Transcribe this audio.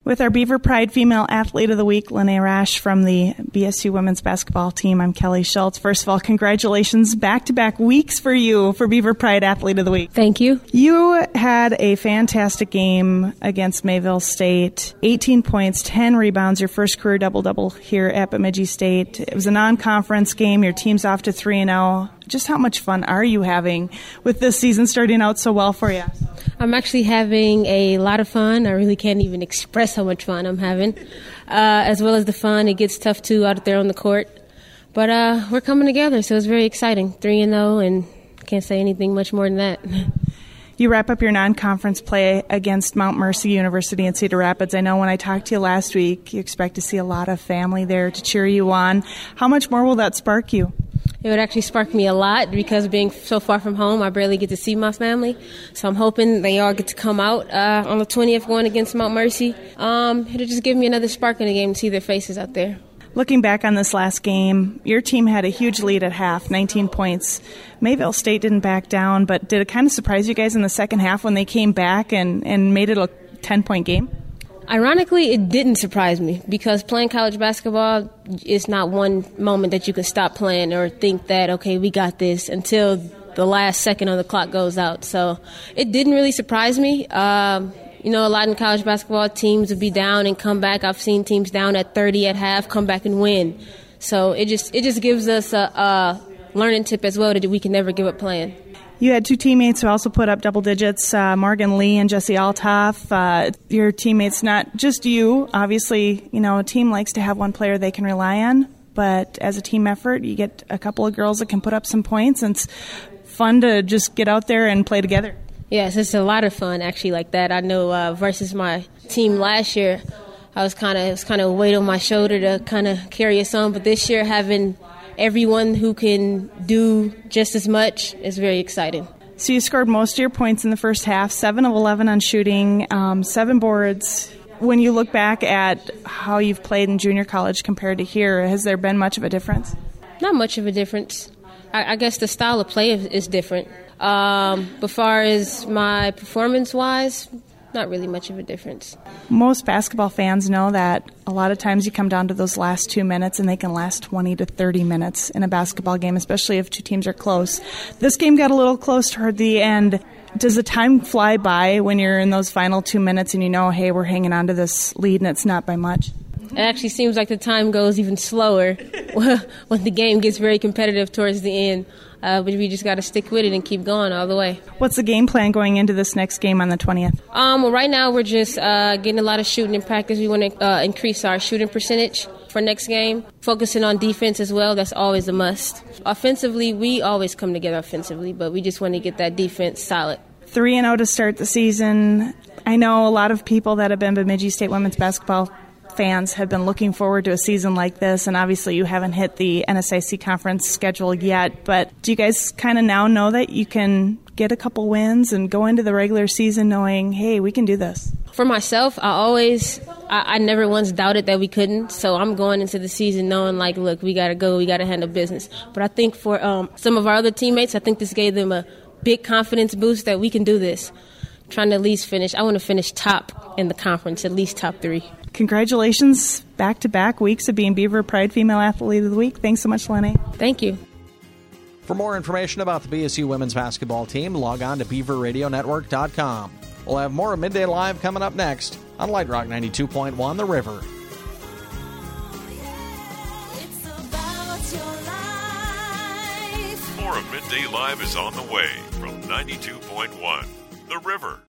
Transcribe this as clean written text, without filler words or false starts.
With our Beaver Pride Female Athlete of the Week, Lene Rash from the BSU women's basketball team, I'm Kelly Schultz. First of all, congratulations. Back-to-back weeks for you for Beaver Pride Athlete of the Week. Thank you. You had a fantastic game against Mayville State. 18 points, 10 rebounds, your first career double-double here at Bemidji State. It was a non-conference game. Your team's off to 3-0. Just how much fun are you having with this season starting out so well for you? I'm actually having a lot of fun. I really can't even express how much fun I'm having. As well as the fun, it gets tough too out there on the court. But we're coming together, so it's very exciting. 3-0, and can't say anything much more than that. You wrap up your non-conference play against Mount Mercy University in Cedar Rapids. I know when I talked to you last week, you expect to see a lot of family there to cheer you on. How much more will that spark you? It would actually spark me a lot because being so far from home, I barely get to see my family. So I'm hoping they all get to come out on the 20th going against Mount Mercy. It'll just give me another spark in the game to see their faces out there. Looking back on this last game, your team had a huge lead at half, 19 points. Mayville State didn't back down, but did it kind of surprise you guys in the second half when they came back and made it a 10-point game? Ironically, it didn't surprise me because playing college basketball is not one moment that you can stop playing or think that, okay, we got this until the last second on the clock goes out. So it didn't really surprise me. A lot in college basketball, teams would be down and come back. I've seen teams down at 30 at half come back and win. So it just gives us a learning tip as well that we can never give up playing. You had two teammates who also put up double digits, Morgan Lee and Jesse Altoff. Your teammates, not just you. Obviously, a team likes to have one player they can rely on. But as a team effort, you get a couple of girls that can put up some points, and it's fun to just get out there and play together. Yes, it's a lot of fun actually like that. I know versus my team last year, it was kind of a weight on my shoulder to kind of carry us on. But this year, having everyone who can do just as much is very exciting. So you scored most of your points in the first half, 7 of 11 on shooting, 7 boards. When you look back at how you've played in junior college compared to here, has there been much of a difference? Not much of a difference. I guess the style of play is different. But far as my performance-wise, not really much of a difference. Most basketball fans know that a lot of times you come down to those last 2 minutes and they can last 20 to 30 minutes in a basketball game, especially if two teams are close. This game got a little close toward the end. Does the time fly by when you're in those final 2 minutes and you know, hey, we're hanging on to this lead and it's not by much? It actually seems like the time goes even slower when the game gets very competitive towards the end. But we just got to stick with it and keep going all the way. What's the game plan going into this next game on the 20th? Well, right now we're just getting a lot of shooting in practice. We want to increase our shooting percentage for next game. Focusing on defense as well. That's always a must. Offensively, we always come together offensively, but we just want to get that defense solid. 3-0 to start the season. I know a lot of people that have been Bemidji State women's basketball fans have been looking forward to a season like this, and obviously you haven't hit the NSIC conference schedule yet, but do you guys kind of now know that you can get a couple wins and go into the regular season knowing, hey, we can do this? For myself, I never once doubted that we couldn't, so I'm going into the season knowing, like, look, we got to go, we got to handle business. But I think for some of our other teammates, I think this gave them a big confidence boost that we can do this. Trying to at least finish. I want to finish top in the conference, at least top 3. Congratulations, back-to-back weeks of being Beaver Pride Female Athlete of the Week. Thanks so much, Lene. Thank you. For more information about the BSU women's basketball team, log on to BeaverRadioNetwork.com. We'll have more of Midday Live coming up next on Light Rock 92.1 The River. More of Midday Live is on the way from 92.1 The River.